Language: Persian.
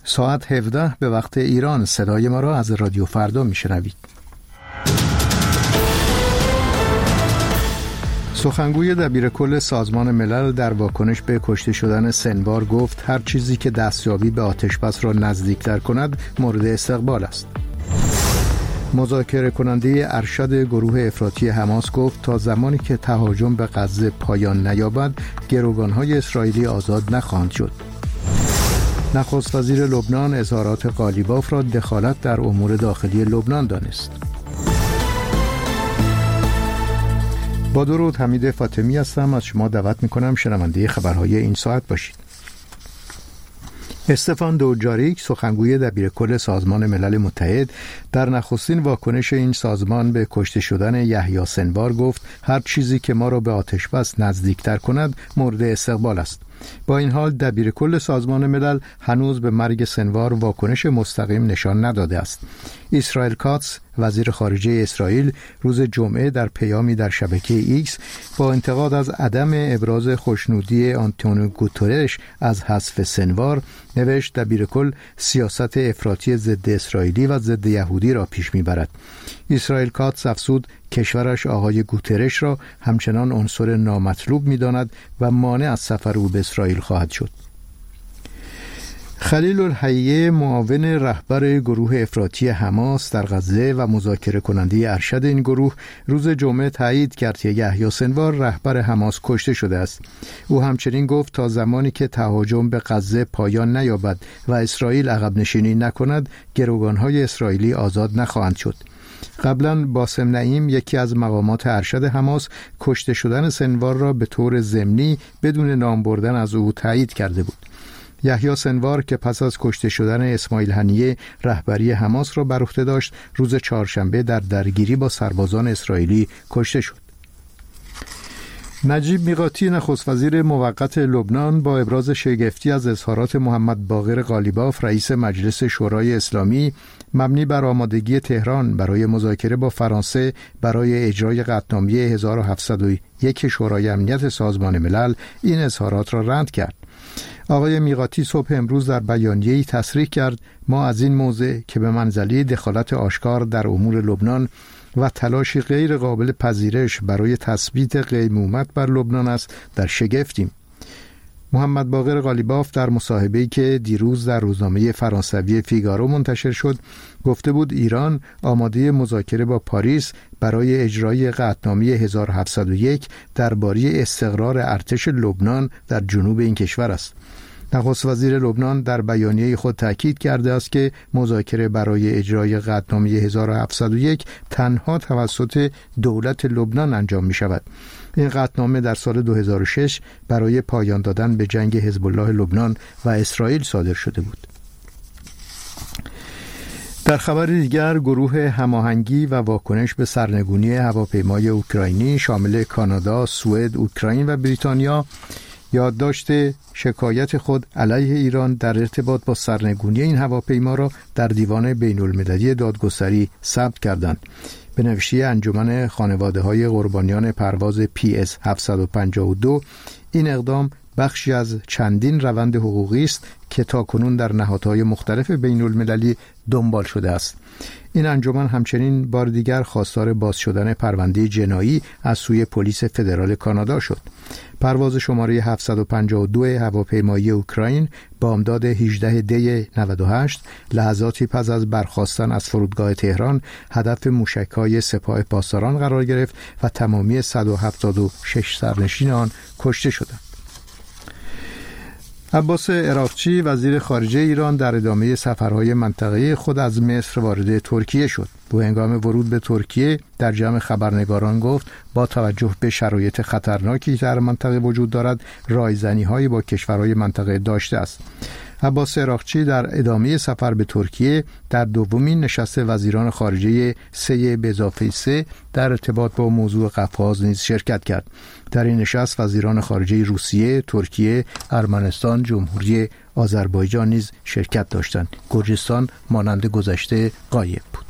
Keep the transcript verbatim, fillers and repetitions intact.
ساعت هفده به وقت ایران. صدای ما را از رادیو فردا میشنوید. سخنگوی دبیرکل سازمان ملل در واکنش به کشته شدن سنوار گفت هر چیزی که دستیابی به آتشبس را نزدیکتر کند مورد استقبال است. مذاکره کننده ارشد گروه افراطی حماس گفت تا زمانی که تهاجم به غزه پایان نیابد گروگان‌های اسرائیلی آزاد نخواهند شد. نخست وزیر لبنان اظهارات قالیباف را دخالت در امور داخلی لبنان دانست. با درود، حمید فاطمی هستم. از شما دعوت میکنم شنونده خبرهای این ساعت باشید. استفان دوجاریک، سخنگوی دبیرکل سازمان ملل متحد، در نخستین واکنش این سازمان به کشته شدن یحیی سنوار گفت هر چیزی که ما را به آتشبس نزدیکتر کند مورد استقبال است. با این حال دبیرکل سازمان ملل هنوز به مرگ سنوار واکنش مستقیم نشان نداده است. اسرائیل کاتس، وزیر خارجه اسرائیل، روز جمعه در پیامی در شبکه ایکس با انتقاد از عدم ابراز خوشنودی آنتونیو گوترش از حذف سنوار نوشت دبیرکل سیاست افراطی ضد اسرائیلی و ضد یهودی را پیش میبرد. اسرائیل کاتس افزود کشورش آقای گوترش را همچنان عنصر نامطلوب می‌داند و مانع از سفر او به اسرائیل خواهد شد. خلیل الحیه، معاون رهبر گروه افراطی حماس در غزه و مذاکره کننده ارشد این گروه، روز جمعه تایید کرد که یحیی سنوار رهبر حماس کشته شده است. او همچنین گفت تا زمانی که تهاجم به غزه پایان نیابد و اسرائیل عقب نشینی نکند گروگان‌های اسرائیلی آزاد نخواهند شد. قبلا باسم نعیم، یکی از مقامات ارشد حماس، کشته شدن سنوار را به طور ضمنی بدون نام بردن از او تایید کرده بود. یحیی سنوار که پس از کشته شدن اسماعیل هنیه رهبری حماس را بر عهده داشت، روز چهارشنبه در درگیری با سربازان اسرائیلی کشته شد. نجیب میقاتی، نخست وزیر موقت لبنان، با ابراز شگفتی از اظهارات محمد باقر قالیباف، رئیس مجلس شورای اسلامی، مبنی بر آمادگی تهران برای مذاکره با فرانسه برای اجرای قطعنامه هزار و هفتصد و یک شورای امنیت سازمان ملل، این اظهارات را رد کرد. آقای میقاتی صبح امروز در بیانیه‌ای تصریح کرد ما از این موضع که به منزله دخالت آشکار در امور لبنان و تلاشی غیر قابل پذیرش برای تثبیت قیمومت بر لبنان است در شگفتیم. محمد باقر قالیباف در مصاحبه‌ای که دیروز در روزنامه فرانسوی فیگارو منتشر شد گفته بود ایران آماده مذاکره با پاریس برای اجرای قطعنامه هزار و هفتصد و یک درباره استقرار ارتش لبنان در جنوب این کشور است. نخست وزیر لبنان در بیانیه خود تاکید کرده است که مذاکره برای اجرای قطعنامه هزار و هفتصد و یک تنها توسط دولت لبنان انجام می شود. این قطعنامه در سال دو هزار و شش برای پایان دادن به جنگ حزب الله لبنان و اسرائیل صادر شده بود. در خبر دیگر، گروه هماهنگی و واکنش به سرنگونی هواپیمای اوکراینی شامل کانادا، سوئد، اوکراین و بریتانیا یادداشت شکایت خود علیه ایران در ارتباط با سرنگونی این هواپیما را در دیوان بین المللی دادگستری ثبت کردند. به نوشته انجمن خانواده‌های قربانیان پرواز پی اس هفتصد و پنجاه و دو، این اقدام بخشی از چندین روند حقوقی است که تاکنون در نهادهای مختلف بین المللی دنبال شده است. این انجمن همچنین بار دیگر خواستار باز شدن پرونده جنایی از سوی پلیس فدرال کانادا شد. پرواز شماره هفتصد و پنجاه و دو هواپیمایی اوکراین بامداد هجدهم دی نود و هشت لحظاتی پس از برخاستن از فرودگاه تهران هدف موشک‌های سپاه پاسداران قرار گرفت و تمامی صد و هفتاد و شش سرنشین آن کشته شدند. عباس عراقچی، وزیر خارجه ایران، در ادامه سفرهای منطقه‌ای خود از مصر وارد ترکیه شد. او هنگام ورود به ترکیه در جمع خبرنگاران گفت با توجه به شرایط خطرناکی در منطقه وجود دارد رایزنی‌هایی با کشورهای منطقه داشته است. عباس عراقچی در ادامه سفر به ترکیه در دومین نشست وزیران خارجه سه به اضافه سه در ارتباط با موضوع قفقاز نیز شرکت کرد. در این نشست وزیران خارجه روسیه، ترکیه، ارمنستان، جمهوری آذربایجان نیز شرکت داشتند. گرجستان مانند گذشته غایب بود.